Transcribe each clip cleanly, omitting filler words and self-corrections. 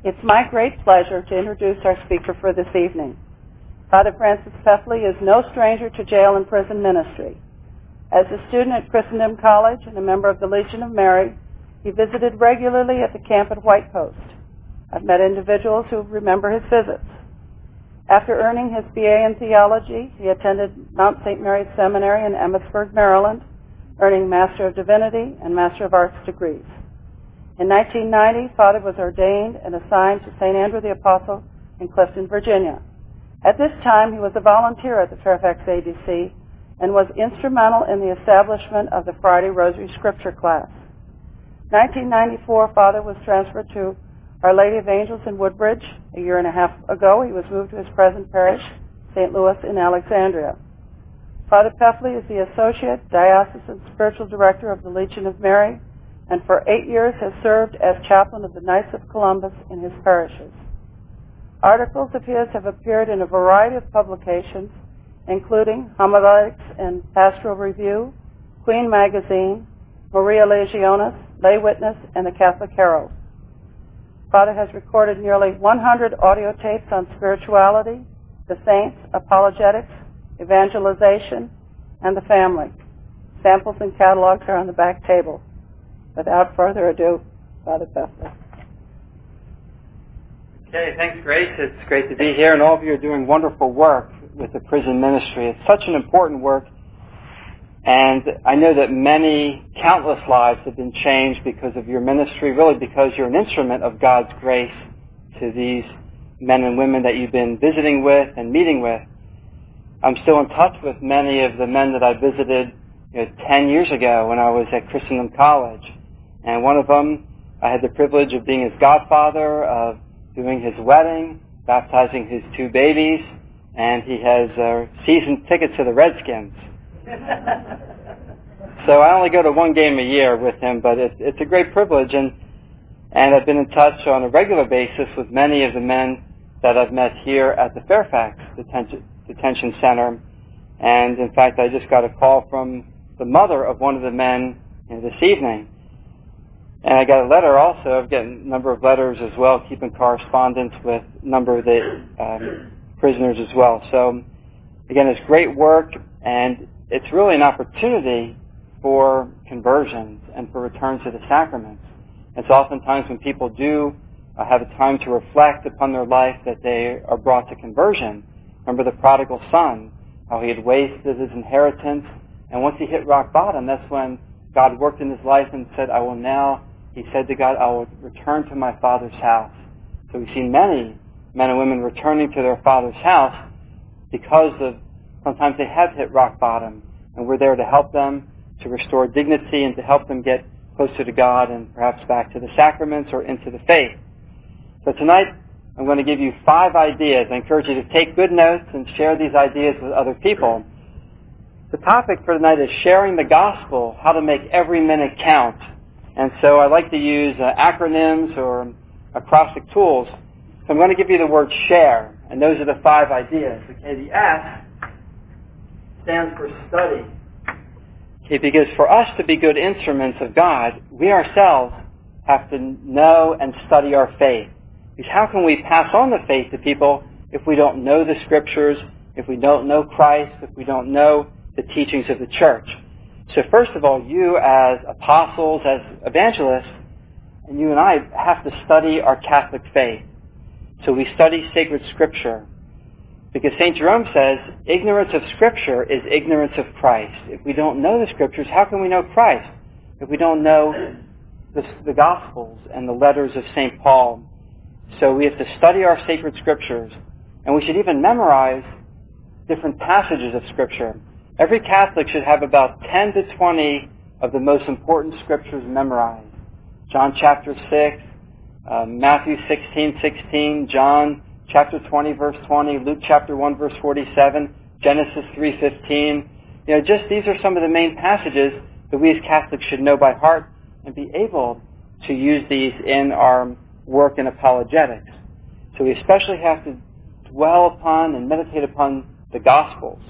It's my great pleasure to introduce our speaker for this evening. Father Francis Peffley is no stranger to jail and prison ministry. As a student at Christendom College and a member of the Legion of Mary, he visited regularly at the camp at White Coast. I've met individuals who remember his visits. After earning his BA in theology, he attended Mount St. Mary's Seminary in Emmitsburg, Maryland, earning Master of Divinity and Master of Arts degrees. In 1990, Father was ordained and assigned to St. Andrew the Apostle in Clifton, Virginia. At this time, he was a volunteer at the Fairfax ADC and was instrumental in the establishment of the Friday Rosary Scripture class. 1994, Father was transferred to Our Lady of Angels in Woodbridge. A year and a half ago, he was moved to his present parish, St. Louis in Alexandria. Father Peffley is the Associate Diocesan Spiritual Director of the Legion of Mary, and for 8 years has served as chaplain of the Knights of Columbus in his parishes. Articles of his have appeared in a variety of publications, including Homiletics and Pastoral Review, Queen Magazine, Maria Legionis, Lay Witness, and the Catholic Herald. Father has recorded nearly 100 audio tapes on spirituality, the saints, apologetics, evangelization, and the family. Samples and catalogs are on the back table. Without further ado, Father Peffley. Okay, thanks, Grace. It's great to be here, and all of you are doing wonderful work with the prison ministry. It's such an important work, and I know that countless lives have been changed because of your ministry, really because you're an instrument of God's grace to these men and women that you've been visiting with and meeting with. I'm still in touch with many of the men that I visited 10 years ago when I was at Christendom College. And one of them, I had the privilege of being his godfather, of doing his wedding, baptizing his 2 babies, and he has season tickets to the Redskins. So I only go to 1 game a year with him, but it's a great privilege. And I've been in touch on a regular basis with many of the men that I've met here at the Fairfax Detention Center. And in fact, I just got a call from the mother of one of the men this evening. And I got a letter also. I've gotten a number of letters as well, keeping correspondence with a number of the prisoners as well. So again, it's great work, and it's really an opportunity for conversions and for return to the sacraments. It's oftentimes when people do have a time to reflect upon their life that they are brought to conversion. Remember the prodigal son, how he had wasted his inheritance, and once he hit rock bottom, that's when God worked in his life and said, he said to God, I will return to my Father's house. So we see many men and women returning to their Father's house because of sometimes they have hit rock bottom, and we're there to help them to restore dignity and to help them get closer to God and perhaps back to the sacraments or into the faith. So tonight, I'm going to give you 5 ideas. I encourage you to take good notes and share these ideas with other people. The topic for tonight is sharing the gospel, how to make every minute count. And so I like to use acronyms or acrostic tools. So I'm going to give you the word share, and those are the 5 ideas. Okay, the S stands for study. Okay, because for us to be good instruments of God, we ourselves have to know and study our faith. Because how can we pass on the faith to people if we don't know the Scriptures, if we don't know Christ, if we don't know the teachings of the Church? So first of all, you as apostles, as evangelists, and you and I have to study our Catholic faith. So we study sacred Scripture. Because St. Jerome says, ignorance of Scripture is ignorance of Christ. If we don't know the Scriptures, how can we know Christ? If we don't know the Gospels and the letters of St. Paul. So we have to study our sacred Scriptures. And we should even memorize different passages of Scripture. Every Catholic should have about 10 to 20 of the most important Scriptures memorized. John chapter 6, Matthew 16:16, John chapter 20, verse 20, Luke chapter 1, verse 47, Genesis 3:15. These are some of the main passages that we as Catholics should know by heart and be able to use these in our work in apologetics. So we especially have to dwell upon and meditate upon the Gospels.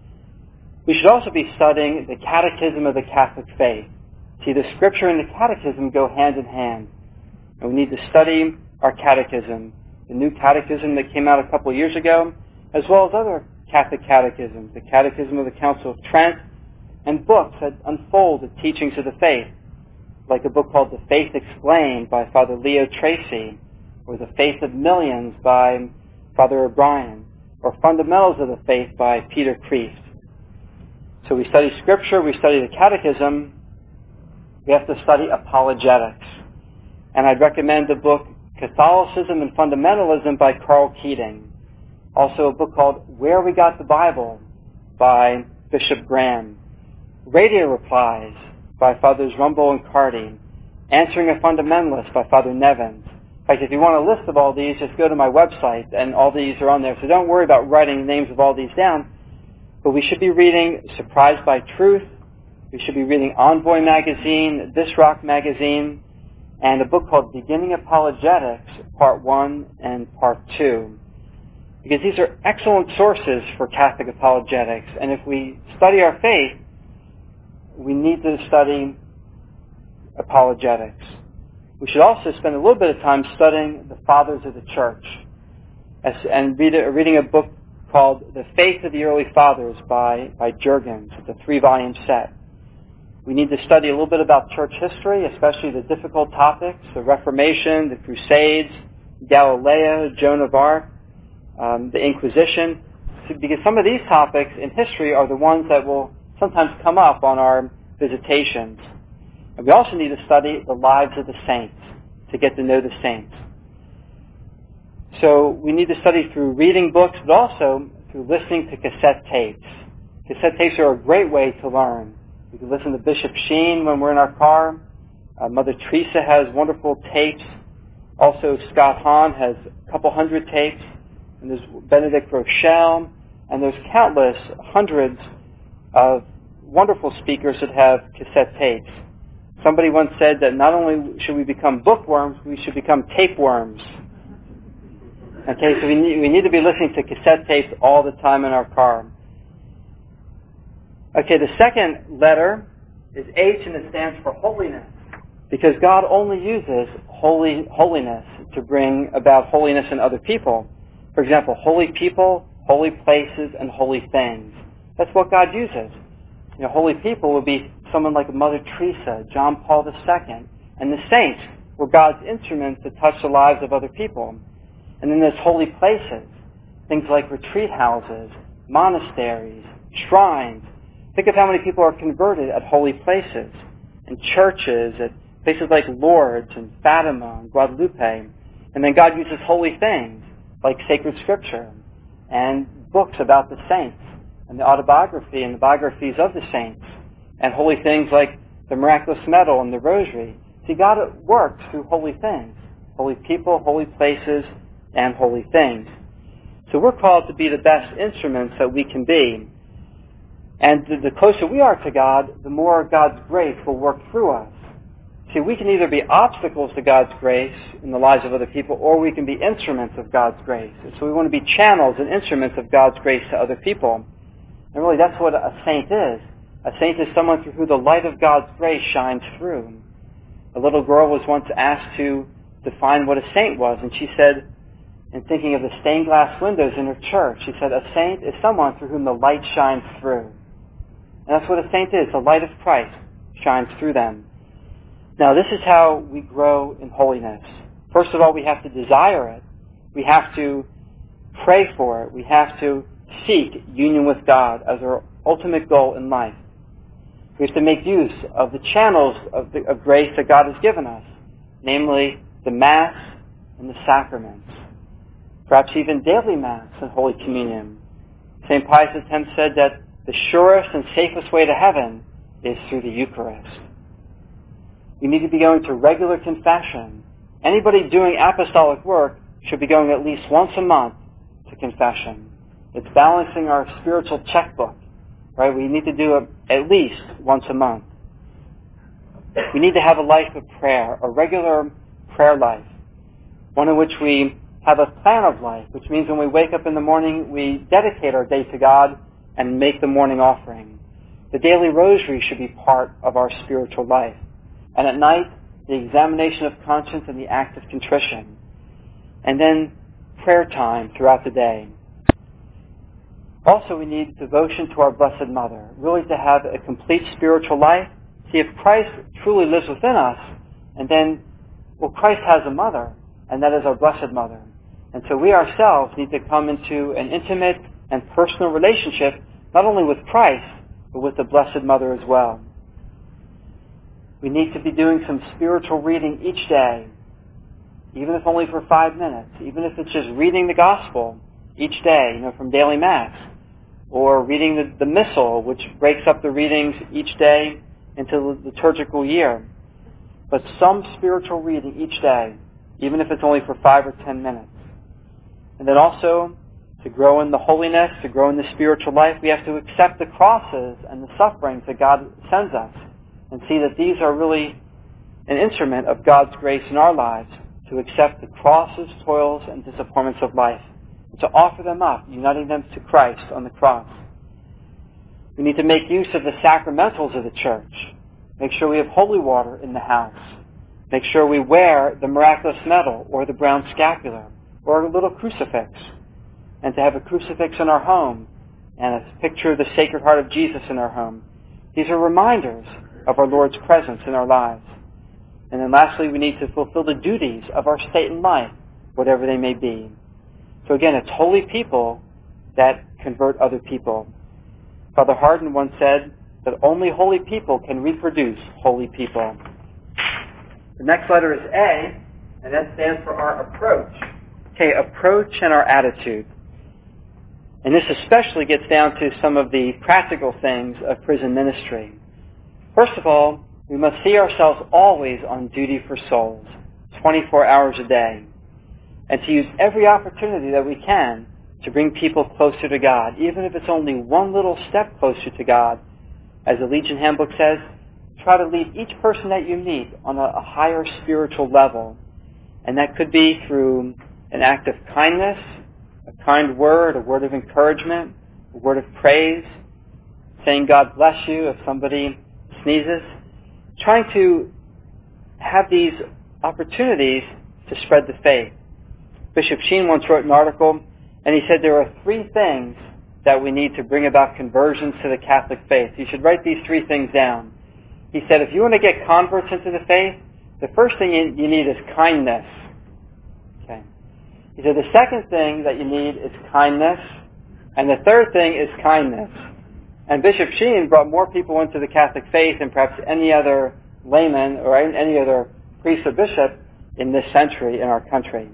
We should also be studying the Catechism of the Catholic faith. See, the Scripture and the Catechism go hand in hand. And we need to study our catechism, the new catechism that came out a couple years ago, as well as other Catholic catechisms, the Catechism of the Council of Trent, and books that unfold the teachings of the faith, like a book called The Faith Explained by Father Leo Tracy, or The Faith of Millions by Father O'Brien, or Fundamentals of the Faith by Peter Kreeft. So we study Scripture, we study the Catechism, we have to study apologetics. And I'd recommend the book Catholicism and Fundamentalism by Carl Keating. Also a book called Where We Got the Bible by Bishop Graham. Radio Replies by Fathers Rumble and Carty. Answering a Fundamentalist by Father Nevins. In fact, if you want a list of all these, just go to my website, and all these are on there. So don't worry about writing the names of all these down. But we should be reading Surprised by Truth. We should be reading Envoy magazine, This Rock magazine, and a book called Beginning Apologetics, Part 1 and Part 2. Because these are excellent sources for Catholic apologetics. And if we study our faith, we need to study apologetics. We should also spend a little bit of time studying the Fathers of the Church and reading a book called The Faith of the Early Fathers by Jurgens. It's a 3-volume set. We need to study a little bit about church history, especially the difficult topics, the Reformation, the Crusades, Galileo, Joan of Arc, the Inquisition, because some of these topics in history are the ones that will sometimes come up on our visitations. And we also need to study the lives of the saints to get to know the saints. So we need to study through reading books, but also through listening to cassette tapes. Cassette tapes are a great way to learn. We can listen to Bishop Sheen when we're in our car. Mother Teresa has wonderful tapes. Also, Scott Hahn has a couple hundred tapes. And there's Benedict Rochelle. And there's countless, hundreds of wonderful speakers that have cassette tapes. Somebody once said that not only should we become bookworms, we should become tapeworms. Okay, so we need to be listening to cassette tapes all the time in our car. Okay, the second letter is H, and it stands for holiness. Because God only uses holiness to bring about holiness in other people. For example, holy people, holy places, and holy things. That's what God uses. You know, holy people would be someone like Mother Teresa, John Paul II, and the saints were God's instruments to touch the lives of other people. And then there's holy places, things like retreat houses, monasteries, shrines. Think of how many people are converted at holy places, and churches, at places like Lourdes and Fatima and Guadalupe. And then God uses holy things like sacred scripture and books about the saints and the autobiography and the biographies of the saints and holy things like the miraculous medal and the rosary. See, God works through holy things, holy people, holy places, and holy things. So we're called to be the best instruments that we can be. And the closer we are to God, the more God's grace will work through us. See, we can either be obstacles to God's grace in the lives of other people, or we can be instruments of God's grace. So we want to be channels and instruments of God's grace to other people. And really, that's what a saint is. A saint is someone through who the light of God's grace shines through. A little girl was once asked to define what a saint was, and she said, in thinking of the stained glass windows in her church, she said, a saint is someone through whom the light shines through. And that's what a saint is. The light of Christ shines through them. Now, this is how we grow in holiness. First of all, we have to desire it. We have to pray for it. We have to seek union with God as our ultimate goal in life. We have to make use of the channels of grace that God has given us, namely the Mass and the sacraments. Perhaps even daily Mass and Holy Communion. St. Pius X said that the surest and safest way to heaven is through the Eucharist. We need to be going to regular confession. Anybody doing apostolic work should be going at least once a month to confession. It's balancing our spiritual checkbook, right? We need to do it at least once a month. We need to have a life of prayer, a regular prayer life, one in which we have a plan of life, which means when we wake up in the morning, we dedicate our day to God and make the morning offering. The daily rosary should be part of our spiritual life. And at night, the examination of conscience and the act of contrition. And then prayer time throughout the day. Also, we need devotion to our Blessed Mother, really to have a complete spiritual life. See, if Christ truly lives within us, and then, well, Christ has a mother, and that is our Blessed Mother. And so we ourselves need to come into an intimate and personal relationship, not only with Christ, but with the Blessed Mother as well. We need to be doing some spiritual reading each day, even if only for 5 minutes, even if it's just reading the Gospel each day, from daily Mass, or reading the Missal, which breaks up the readings each day into the liturgical year. But some spiritual reading each day, even if it's only for 5 or 10 minutes. And then also, to grow in the holiness, to grow in the spiritual life, we have to accept the crosses and the sufferings that God sends us, and see that these are really an instrument of God's grace in our lives, to accept the crosses, toils, and disappointments of life, and to offer them up, uniting them to Christ on the cross. We need to make use of the sacramentals of the church. Make sure we have holy water in the house. Make sure we wear the miraculous medal or the brown scapular or a little crucifix. And to have a crucifix in our home and a picture of the Sacred Heart of Jesus in our home. These are reminders of our Lord's presence in our lives. And then lastly, we need to fulfill the duties of our state and life, whatever they may be. So again, it's holy people that convert other people. Father Hardon once said that only holy people can reproduce holy people. The next letter is A, and that stands for our approach. Okay, approach and our attitude. And this especially gets down to some of the practical things of prison ministry. First of all, we must see ourselves always on duty for souls, 24 hours a day, and to use every opportunity that we can to bring people closer to God, even if it's only one little step closer to God. As the Legion Handbook says, try to lead each person that you meet on a higher spiritual level. And that could be through an act of kindness, a kind word, a word of encouragement, a word of praise, saying God bless you if somebody sneezes. Trying to have these opportunities to spread the faith. Bishop Sheen once wrote an article, and he said there are 3 things that we need to bring about conversions to the Catholic faith. You should write these 3 things down. He said if you want to get converts into the faith, the first thing you need is kindness. Okay. He said the second thing that you need is kindness, and the third thing is kindness. And Bishop Sheen brought more people into the Catholic faith than perhaps any other layman or any other priest or bishop in this century in our country.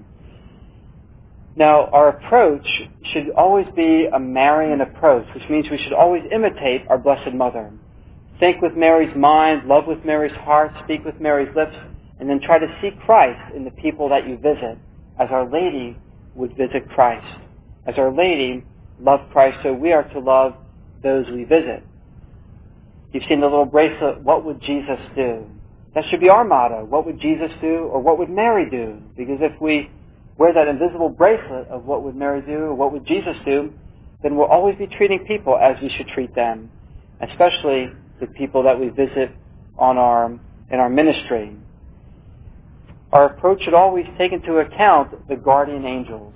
Now, our approach should always be a Marian approach, which means we should always imitate our Blessed Mother. Think with Mary's mind, love with Mary's heart, speak with Mary's lips, and then try to see Christ in the people that you visit, as Our Lady would visit Christ. As Our Lady loved Christ, so we are to love those we visit. You've seen the little bracelet, what would Jesus do? That should be our motto. What would Jesus do, or what would Mary do? Because if we wear that invisible bracelet of what would Mary do, or what would Jesus do, then we'll always be treating people as we should treat them, especially the people that we visit in our ministry. Our approach should always take into account the guardian angels.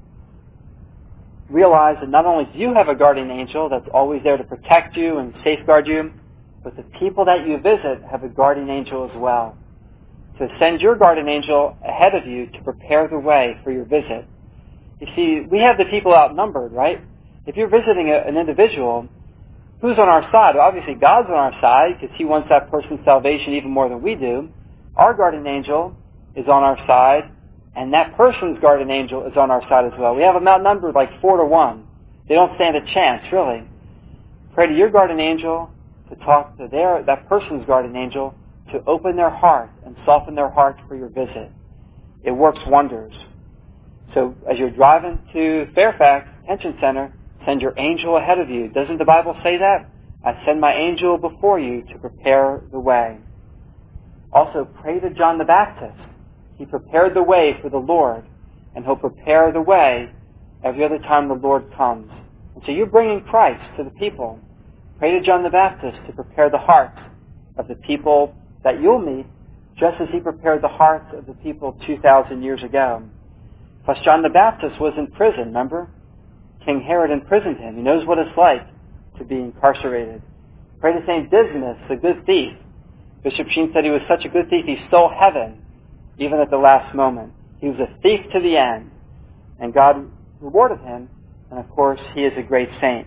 Realize that not only do you have a guardian angel that's always there to protect you and safeguard you, but the people that you visit have a guardian angel as well. So send your guardian angel ahead of you to prepare the way for your visit. You see, we have the people outnumbered, right? If you're visiting an individual, who's on our side? Well, obviously God's on our side because He wants that person's salvation even more than we do. Our guardian angel is on our side, and that person's guardian angel is on our side as well. We have them outnumbered like 4-1. They don't stand a chance, really. Pray to your guardian angel to talk to that person's guardian angel to open their heart and soften their heart for your visit. It works wonders. So as you're driving to Fairfax Detention Center, send your angel ahead of you. Doesn't the Bible say that? I send my angel before you to prepare the way. Also, pray to John the Baptist. He prepared the way for the Lord, and He'll prepare the way every other time the Lord comes. And so you're bringing Christ to the people. Pray to John the Baptist to prepare the hearts of the people that you'll meet, just as he prepared the hearts of the people 2,000 years ago. Plus, John the Baptist was in prison, remember? King Herod imprisoned him. He knows what it's like to be incarcerated. Pray to St. Dismas, the good thief. Bishop Sheen said he was such a good thief, he stole heaven, even at the last moment. He was a thief to the end. And God rewarded him, and of course, he is a great saint.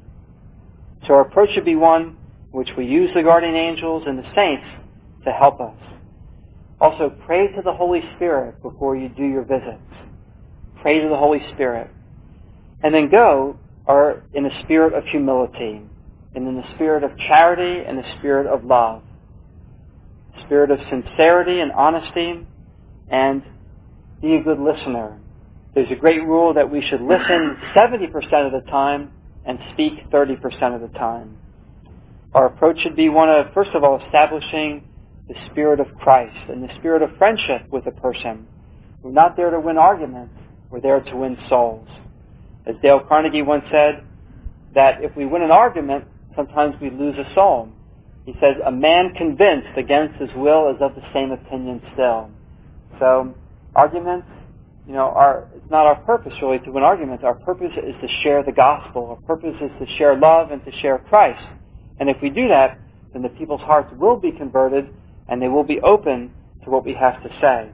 So our approach should be one in which we use the guardian angels and the saints to help us. Also, pray to the Holy Spirit before you do your visits. Pray to the Holy Spirit. And then go in a spirit of humility, and in the spirit of charity and the spirit of love. Spirit of sincerity and honesty, and be a good listener. There's a great rule that we should listen 70% of the time and speak 30% of the time. Our approach should be one of, first of all, establishing the spirit of Christ and the spirit of friendship with a person. We're not there to win arguments, we're there to win souls. As Dale Carnegie once said, that if we win an argument, sometimes we lose a soul. He says, a man convinced against his will is of the same opinion still. So, arguments, it's not our purpose really to win arguments. Our purpose is to share the gospel. Our purpose is to share love and to share Christ. And if we do that, then the people's hearts will be converted and they will be open to what we have to say.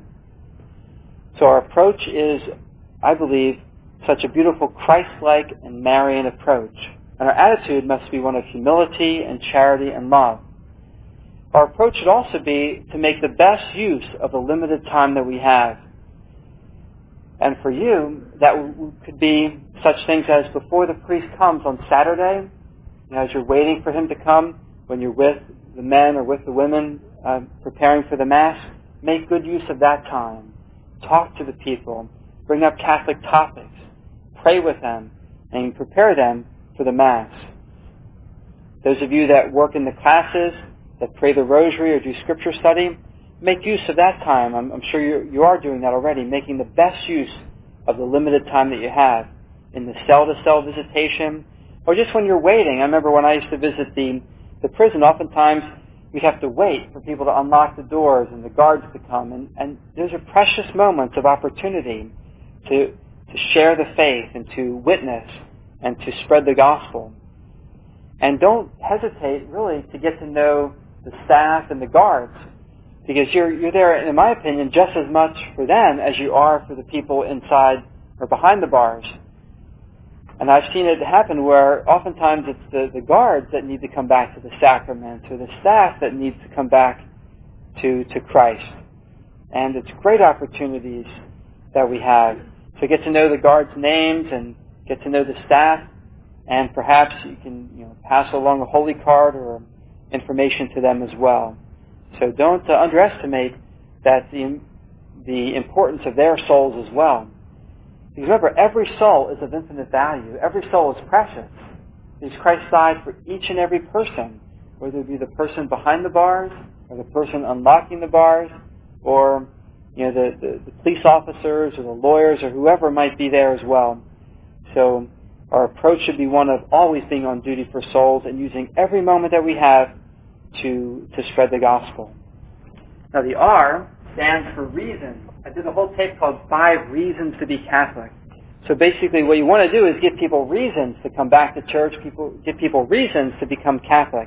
So our approach is, I believe, such a beautiful Christ-like and Marian approach. And our attitude must be one of humility and charity and love. Our approach should also be to make the best use of the limited time that we have. And for you, that could be such things as before the priest comes on Saturday, as you're waiting for him to come, when you're with the men or with the women preparing for the Mass, make good use of that time. Talk to the people. Bring up Catholic topics. Pray with them and prepare them for the Mass. Those of you that work in the classes, that pray the Rosary or do Scripture study, make use of that time. I'm sure you are doing that already, making the best use of the limited time that you have in the cell-to-cell visitation, or just when you're waiting. I remember when I used to visit the prison, oftentimes we'd have to wait for people to unlock the doors and the guards to come, and those are precious moments of opportunity to share the faith and to witness and to spread the gospel. And don't hesitate, really, to get to know the staff and the guards, because you're there, in my opinion, just as much for them as you are for the people inside or behind the bars. And I've seen it happen where oftentimes it's the guards that need to come back to the sacraments, or the staff that needs to come back to Christ. And it's great opportunities that we have to get to know the guards' names and get to know the staff, and perhaps you can pass along a holy card or information to them as well. So don't underestimate that the importance of their souls as well. Because remember, every soul is of infinite value. Every soul is precious. Because Christ died for each and every person, whether it be the person behind the bars, or the person unlocking the bars, or the police officers, or the lawyers, or whoever might be there as well. So our approach should be one of always being on duty for souls and using every moment that we have to spread the gospel. Now the R stands for reason. I did a whole tape called 5 Reasons to be Catholic. So basically what you want to do is give people reasons to come back to church, give people reasons to become Catholic.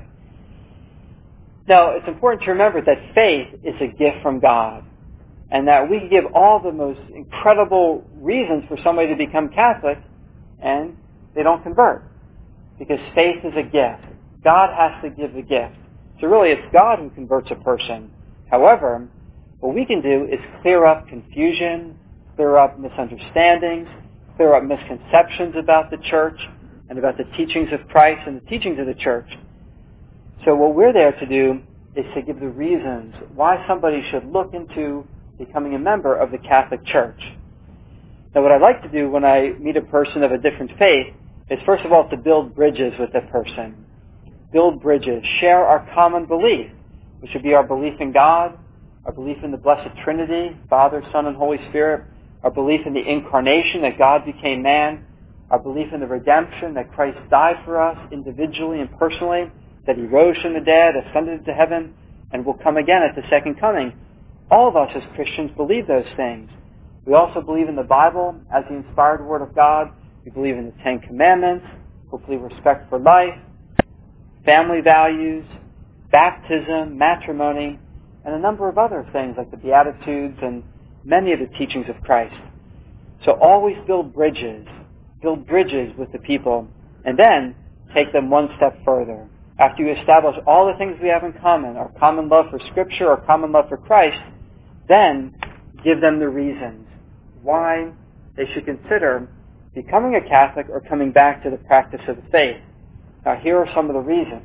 Now it's important to remember that faith is a gift from God, and that we can give all the most incredible reasons for somebody to become Catholic, and they don't convert. Because faith is a gift. God has to give the gift. So really it's God who converts a person. However, what we can do is clear up confusion, clear up misunderstandings, clear up misconceptions about the church and about the teachings of Christ and the teachings of the church. So what we're there to do is to give the reasons why somebody should look into becoming a member of the Catholic Church. Now what I'd like to do when I meet a person of a different faith is first of all to build bridges with that person. Build bridges. Share our common belief, which would be our belief in God, our belief in the Blessed Trinity, Father, Son, and Holy Spirit, our belief in the Incarnation, that God became man, our belief in the redemption, that Christ died for us individually and personally, that He rose from the dead, ascended to heaven, and will come again at the second coming. All of us as Christians believe those things. We also believe in the Bible as the inspired Word of God. We believe in the Ten Commandments, hopefully respect for life, family values, baptism, matrimony, and a number of other things like the Beatitudes and many of the teachings of Christ. So always build bridges with the people, and then take them one step further. After you establish all the things we have in common, our common love for Scripture, our common love for Christ, then give them the reasons why they should consider becoming a Catholic or coming back to the practice of the faith. Now here are some of the reasons.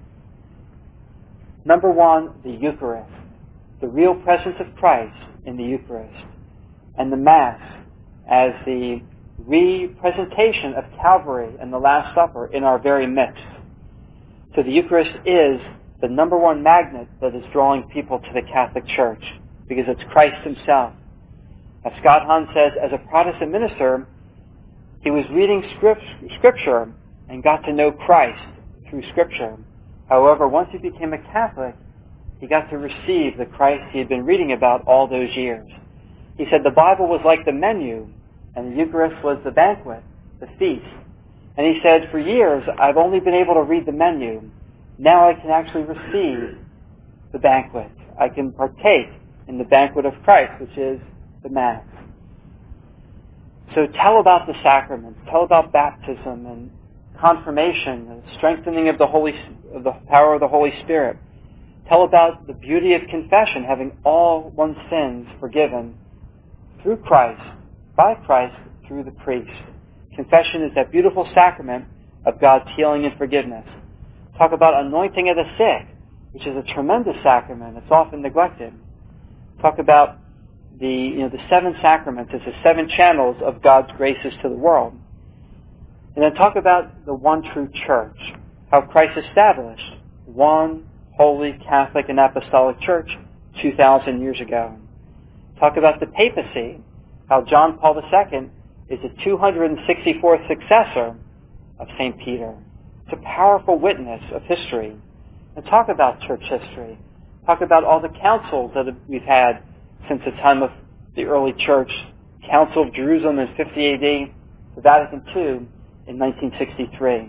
Number one, the Eucharist. The real presence of Christ in the Eucharist. And the Mass as the representation of Calvary and the Last Supper in our very midst. So the Eucharist is the number one magnet that is drawing people to the Catholic Church, because it's Christ himself. As Scott Hahn says, as a Protestant minister, he was reading Scripture and got to know Christ through Scripture. However, once he became a Catholic, he got to receive the Christ he had been reading about all those years. He said the Bible was like the menu, and the Eucharist was the banquet, the feast. And he said, for years, I've only been able to read the menu. Now I can actually receive the banquet. I can partake in the banquet of Christ, which is the Mass. So tell about the sacraments. Tell about baptism and confirmation, the strengthening of the power of the Holy Spirit. Tell about the beauty of confession, having all one's sins forgiven through Christ, by Christ, through the priest. Confession is that beautiful sacrament of God's healing and forgiveness. Talk about anointing of the sick, which is a tremendous sacrament. It's often neglected. Talk about the seven sacraments as the seven channels of God's graces to the world. And then talk about the one true church, how Christ established one holy Catholic and Apostolic Church 2,000 years ago. Talk about the papacy, how John Paul II is the 264th successor of St. Peter. It's a powerful witness of history. And talk about church history. Talk about all the councils that we've had since the time of the early church. Council of Jerusalem in 50 AD, the Vatican II in 1963.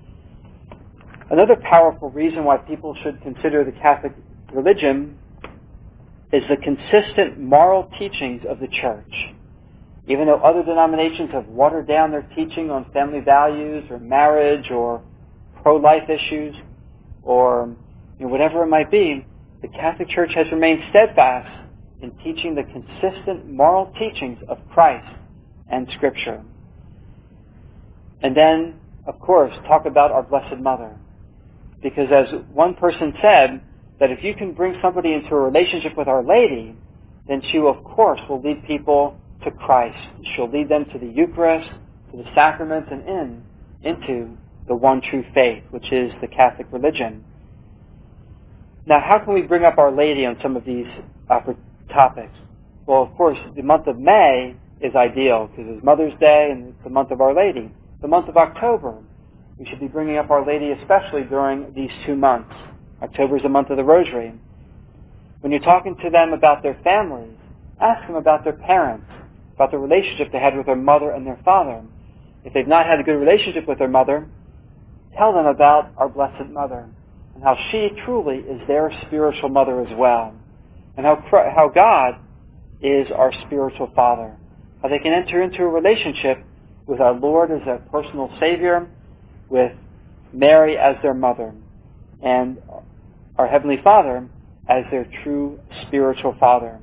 Another powerful reason why people should consider the Catholic religion is the consistent moral teachings of the Church. Even though other denominations have watered down their teaching on family values or marriage or pro-life issues or whatever it might be, the Catholic Church has remained steadfast in teaching the consistent moral teachings of Christ and Scripture. And then, of course, talk about our Blessed Mother. Because as one person said, that if you can bring somebody into a relationship with Our Lady, then she, of course, will lead people to Christ. She'll lead them to the Eucharist, to the sacraments, and into the one true faith, which is the Catholic religion. Now, how can we bring up Our Lady on some of these topics? Well, of course, the month of May is ideal because it's Mother's Day and it's the month of Our Lady. The month of October, we should be bringing up Our Lady especially during these 2 months. October is the month of the Rosary. When you're talking to them about their families, ask them about their parents, about the relationship they had with their mother and their father. If they've not had a good relationship with their mother, tell them about our Blessed Mother and how she truly is their spiritual mother as well, and how God is our spiritual Father, how they can enter into a relationship with our Lord as their personal Savior, with Mary as their mother, and our Heavenly Father as their true spiritual Father.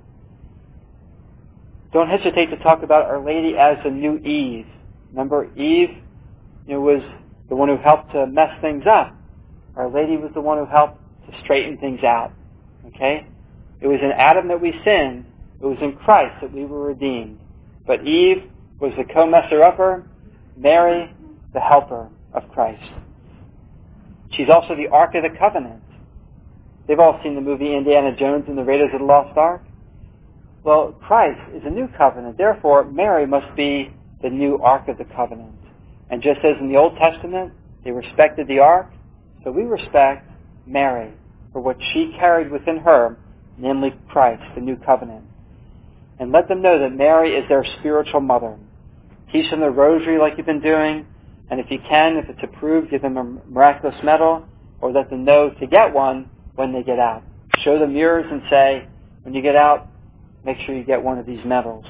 Don't hesitate to talk about Our Lady as the new Eve. Remember, Eve was the one who helped to mess things up. Our Lady was the one who helped to straighten things out. Okay? It was in Adam that we sinned. It was in Christ that we were redeemed. But Eve was the co-messer-upper, Mary, the helper of Christ. She's also the Ark of the Covenant. They've all seen the movie Indiana Jones and the Raiders of the Lost Ark. Well, Christ is a new covenant. Therefore, Mary must be the new Ark of the Covenant. And just as in the Old Testament, they respected the Ark, so we respect Mary for what she carried within her, namely Christ, the new covenant. and let them know that Mary is their spiritual mother. Teach them the rosary like you've been doing, and if you can, if it's approved, give them a miraculous medal, or let them know to get one when they get out. Show them yours and say, when you get out, make sure you get one of these medals.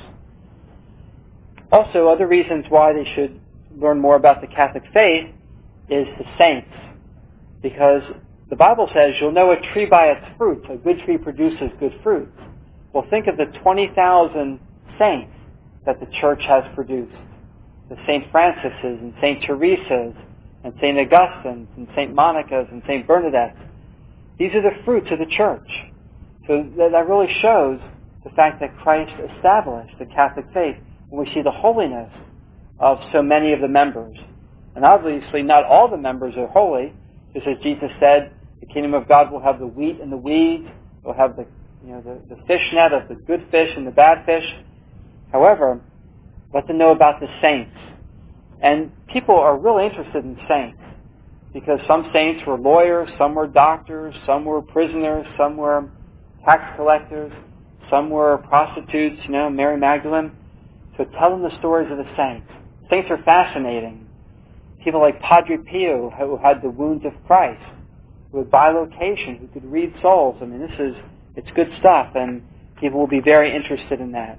Also, other reasons why they should learn more about the Catholic faith is the saints. Because the Bible says you'll know a tree by its fruits. A good tree produces good fruits. Well, think of the 20,000 saints that the Church has produced. The St. Francis's and St. Teresa's and St. Augustine's and St. Monica's and St. Bernadette's. These are the fruits of the Church. So that really shows the fact that Christ established the Catholic faith when we see the holiness of so many of the members. And obviously not all the members are holy, just as Jesus said, the kingdom of God will have the wheat and the weeds, it will have the fish net of the good fish and the bad fish. However, let them know about the saints. And people are really interested in saints, because some saints were lawyers, some were doctors, some were prisoners, some were tax collectors, some were prostitutes, Mary Magdalene. So tell them the stories of the saints. Saints are fascinating. People like Padre Pio, who had the wounds of Christ, who had bilocation, who could read souls. I mean, it's good stuff, and people will be very interested in that.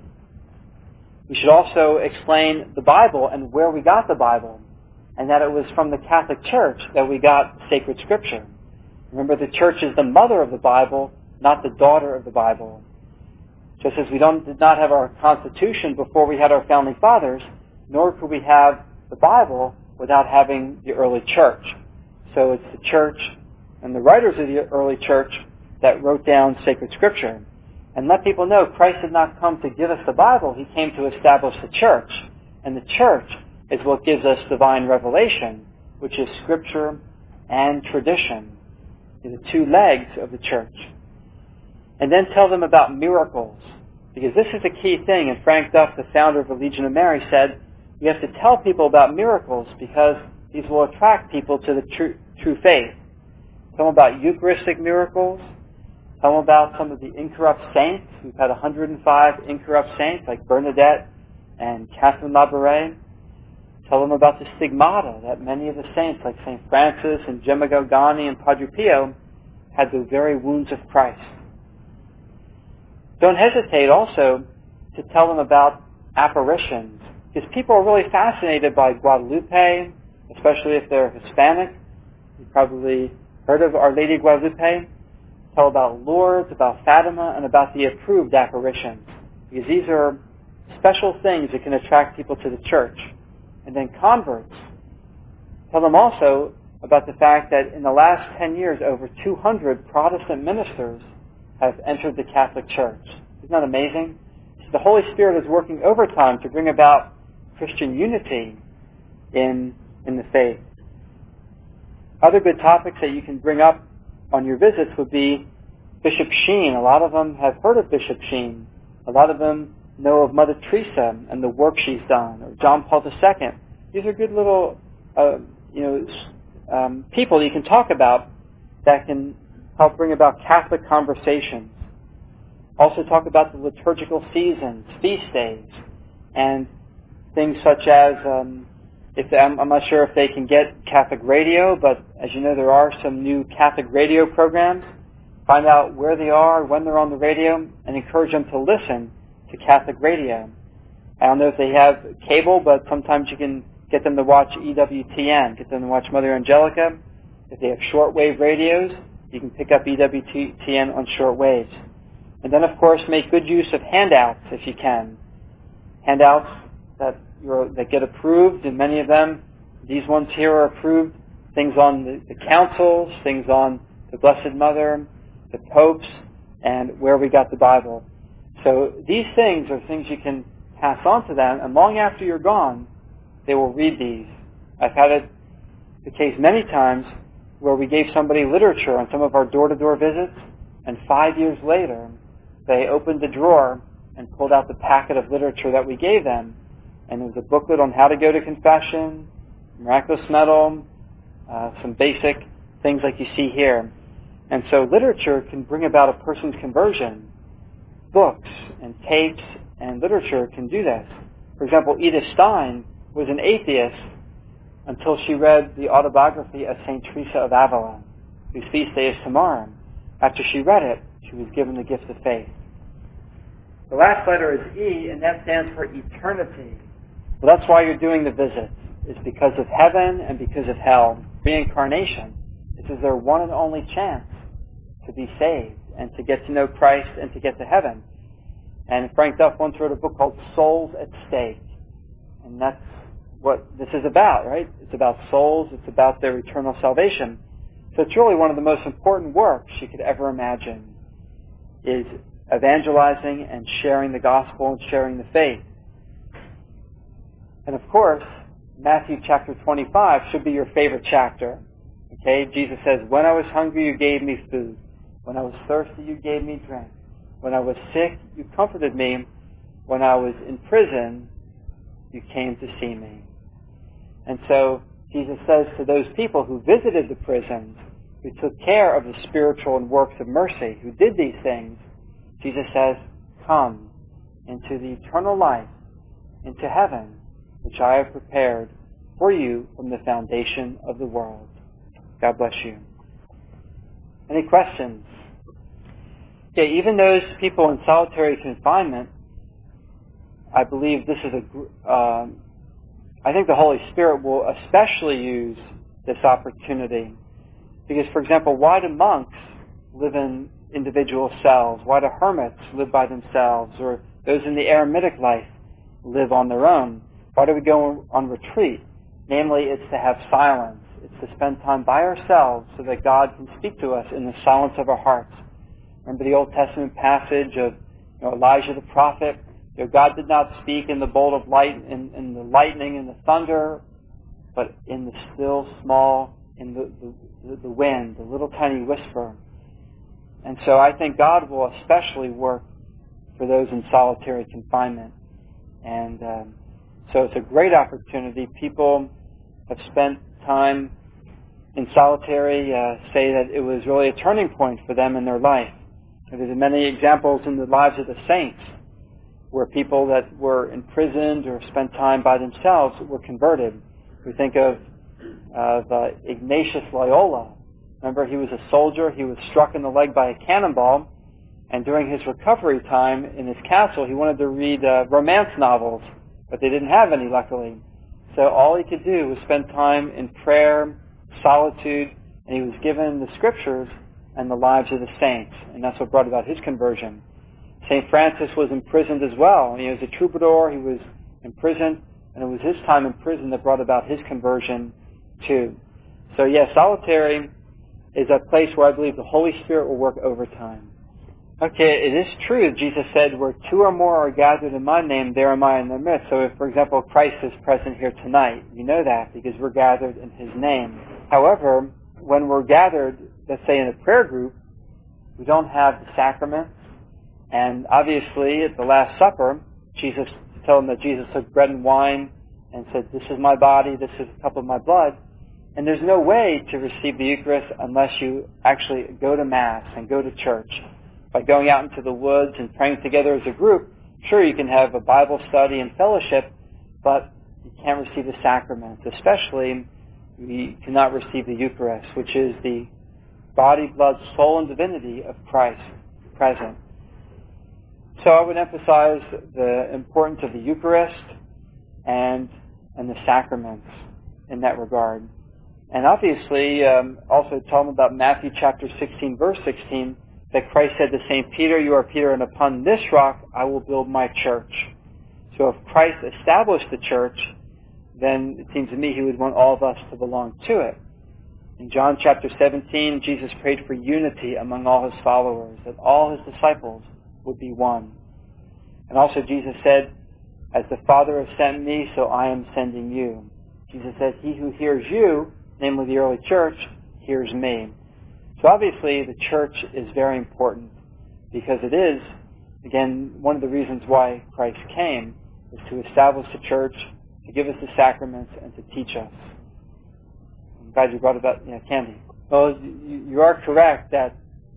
We should also explain the Bible and where we got the Bible, and that it was from the Catholic Church that we got sacred Scripture. Remember, the Church is the mother of the Bible, not the daughter of the Bible. Just as we did not have our Constitution before we had our Founding Fathers, nor could we have the Bible without having the early Church. So it's the Church and the writers of the early Church that wrote down sacred Scripture. And let people know Christ did not come to give us the Bible. He came to establish the Church. And the Church is what gives us divine revelation, which is Scripture and tradition. They're the two legs of the Church. And then tell them about miracles, because this is a key thing. And Frank Duff, the founder of the Legion of Mary, said, you have to tell people about miracles because these will attract people to the true faith. Tell them about Eucharistic miracles. Tell them about some of the incorrupt saints. We've had 105 incorrupt saints like Bernadette and Catherine Labouré. Tell them about the stigmata that many of the saints like St. Francis and Gemma Galgani and Padre Pio had the very wounds of Christ. Don't hesitate also to tell them about apparitions, because people are really fascinated by Guadalupe, especially if they're Hispanic. You've probably heard of Our Lady of Guadalupe. Tell about Lourdes, about Fatima, and about the approved apparitions, because these are special things that can attract people to the Church. And then converts. Tell them also about the fact that in the last 10 years, over 200 Protestant ministers have entered the Catholic Church. Isn't that amazing? So the Holy Spirit is working overtime to bring about Christian unity in the faith. Other good topics that you can bring up on your visits would be Bishop Sheen. A lot of them have heard of Bishop Sheen. A lot of them know of Mother Teresa and the work she's done, or John Paul II. These are good little, people you can talk about that can help bring about Catholic conversations. Also talk about the liturgical seasons, feast days, and things such as, I'm not sure if they can get Catholic radio, but as you know, there are some new Catholic radio programs. Find out where they are, when they're on the radio, and encourage them to listen to Catholic radio. I don't know if they have cable, but sometimes you can get them to watch EWTN, get them to watch Mother Angelica. If they have shortwave radios, you can pick up EWTN on shortwaves. And then, of course, make good use of handouts if you can. Handouts that get approved, and many of them, these ones here are approved. Things on the councils, things on the Blessed Mother, the popes, and where we got the Bible. So these things are things you can pass on to them, and long after you're gone, they will read these. I've had it the case many times where we gave somebody literature on some of our door-to-door visits, and 5 years later, they opened the drawer and pulled out the packet of literature that we gave them, and it was a booklet on how to go to confession, miraculous medal, some basic things like you see here. And so literature can bring about a person's conversion. books and tapes and literature can do this. For example, Edith Stein was an atheist until she read the autobiography of St. Teresa of Avila, whose feast day is tomorrow. After she read it, she was given the gift of faith. The last letter is E, and that stands for eternity. Well, that's why you're doing the visits. It's because of heaven and because of hell. Reincarnation. This is their one and only chance to be saved and to get to know Christ and to get to heaven. And Frank Duff once wrote a book called Souls at Stake. And that's what this is about, right? It's about souls. It's about their eternal salvation. So it's really one of the most important works you could ever imagine, is evangelizing and sharing the gospel and sharing the faith. And of course, Matthew chapter 25 should be your favorite chapter. Okay? Jesus says, when I was hungry, you gave me food. When I was thirsty, you gave me drink. When I was sick, you comforted me. When I was in prison, you came to see me. And so Jesus says to those people who visited the prisons, who took care of the spiritual and works of mercy, who did these things, Jesus says, come into the eternal life, into heaven, which I have prepared for you from the foundation of the world. God bless you. Any questions? Okay, even those people in solitary confinement, I believe this is I think the Holy Spirit will especially use this opportunity. Because, for example, why do monks live in individual cells? Why do hermits live by themselves? Or those in the eremitic life live on their own? Why do we go on retreat? Namely, it's to have silence. It's to spend time by ourselves so that God can speak to us in the silence of our hearts. Remember the Old Testament passage of Elijah the prophet? God did not speak in the bolt of light, in the lightning and the thunder, but in the still small, in the wind, the little tiny whisper. And so I think God will especially work for those in solitary confinement. And so it's a great opportunity. People have spent time in solitary, say that it was really a turning point for them in their life. And there's many examples in the lives of the saints where people that were imprisoned or spent time by themselves were converted. We think of Ignatius Loyola. Remember, he was a soldier. He was struck in the leg by a cannonball, and during his recovery time in his castle, he wanted to read romance novels, but they didn't have any, luckily. So all he could do was spend time in prayer, solitude, and he was given the scriptures and the lives of the saints, and that's what brought about his conversion. St. Francis was imprisoned as well. He was a troubadour. He was imprisoned, and it was his time in prison that brought about his conversion too. So yes, solitary is a place where I believe the Holy Spirit will work overtime. Okay, it is true. Jesus said, where two or more are gathered in my name, there am I in their midst. So if, for example, Christ is present here tonight, you know that because we're gathered in his name. However, when we're gathered, let's say in a prayer group, we don't have the sacraments. And obviously, at the Last Supper, Jesus told them that Jesus took bread and wine and said, this is my body, this is a cup of my blood. And there's no way to receive the Eucharist unless you actually go to Mass and go to church. By going out into the woods and praying together as a group, sure, you can have a Bible study and fellowship, but you can't receive the sacraments. Especially, you cannot receive the Eucharist, which is the body, blood, soul, and divinity of Christ present. So I would emphasize the importance of the Eucharist and the sacraments in that regard. And obviously, also tell them about Matthew chapter 16, verse 16, that Christ said to St. Peter, you are Peter, and upon this rock I will build my church. So if Christ established the church, then it seems to me he would want all of us to belong to it. In John chapter 17, Jesus prayed for unity among all his followers, that all his disciples would be one. And also Jesus said, as the Father has sent me, so I am sending you. Jesus said, he who hears you, namely the early church, hears me. So obviously the church is very important because it is, again, one of the reasons why Christ came is to establish the church, to give us the sacraments, and to teach us. I'm glad you brought about Candy. Well, you are correct that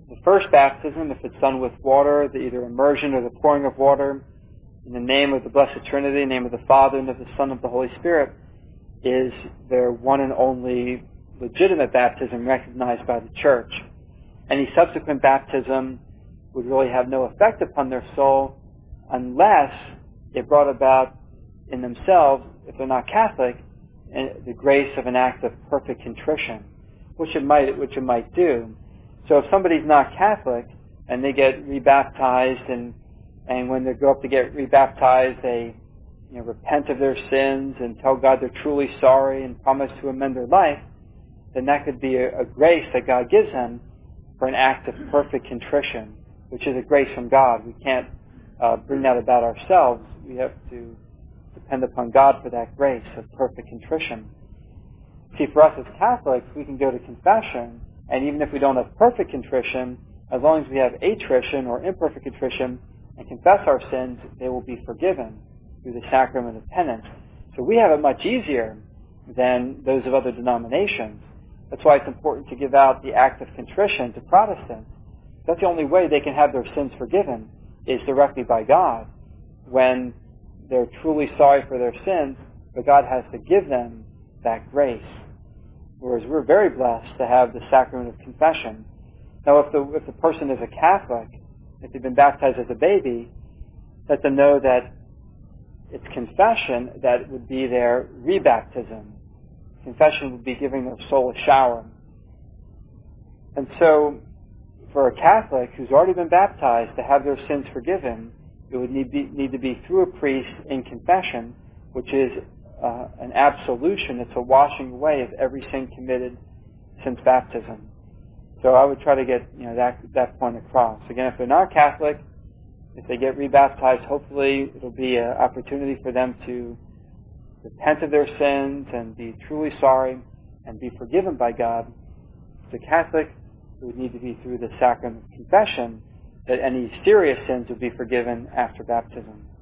the first baptism, if it's done with water, the either immersion or the pouring of water, in the name of the Blessed Trinity, in the name of the Father, and of the Son, and of the Holy Spirit, is their one and only legitimate baptism recognized by the Church. Any subsequent baptism would really have no effect upon their soul unless it brought about in themselves, if they're not Catholic, the grace of an act of perfect contrition, which it might do. So if somebody's not Catholic and they get rebaptized, and when they go up to get rebaptized, they repent of their sins and tell God they're truly sorry and promise to amend their life, then that could be a grace that God gives them for an act of perfect contrition, which is a grace from God. We can't bring that about ourselves. We have to depend upon God for that grace of perfect contrition. See, for us as Catholics, we can go to confession, and even if we don't have perfect contrition, as long as we have attrition or imperfect contrition and confess our sins, they will be forgiven through the sacrament of penance. So we have it much easier than those of other denominations. That's why it's important to give out the act of contrition to Protestants. That's the only way they can have their sins forgiven, is directly by God. When they're truly sorry for their sins, but God has to give them that grace. Whereas we're very blessed to have the sacrament of confession. Now, if the person is a Catholic, if they've been baptized as a baby, let them know that it's confession that would be their rebaptism. Confession would be giving their soul a shower. And so, for a Catholic who's already been baptized to have their sins forgiven, it would need to be through a priest in confession, which is an absolution. It's a washing away of every sin committed since baptism. So I would try to get that point across. Again, if they're not Catholic, if they get rebaptized, hopefully it'll be an opportunity for them to repent of their sins and be truly sorry and be forgiven by God. If they're Catholic, it would need to be through the sacrament of confession that any serious sins would be forgiven after baptism.